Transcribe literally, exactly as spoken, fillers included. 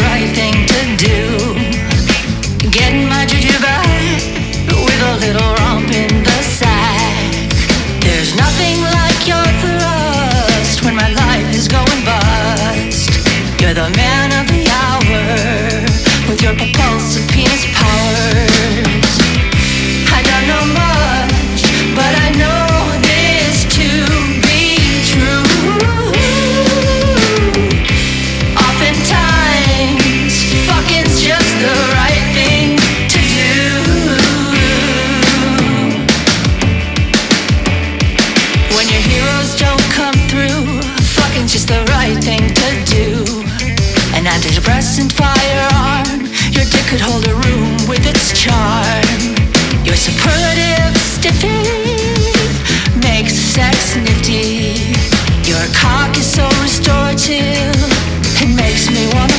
right thing to do. Getting my juju back with a little romp in the sack. There's nothing like your thrust when my life is going bust. You're the man of the hour with your propulsive penis powers. I don't know much, but I know this to be true. Oftentimes, fucking's just the right thing to do. When your heroes don't come through, fucking's just the right thing to do. An antidepressant firearm, your dick could hold a room with its charm. Your superlative stiffy makes sex nifty. Your cock is so restorative, it makes me wanna